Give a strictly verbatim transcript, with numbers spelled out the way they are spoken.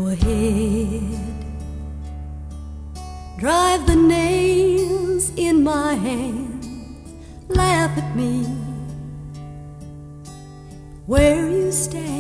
Go ahead, drive the nails in my hands, laugh at me where you stand.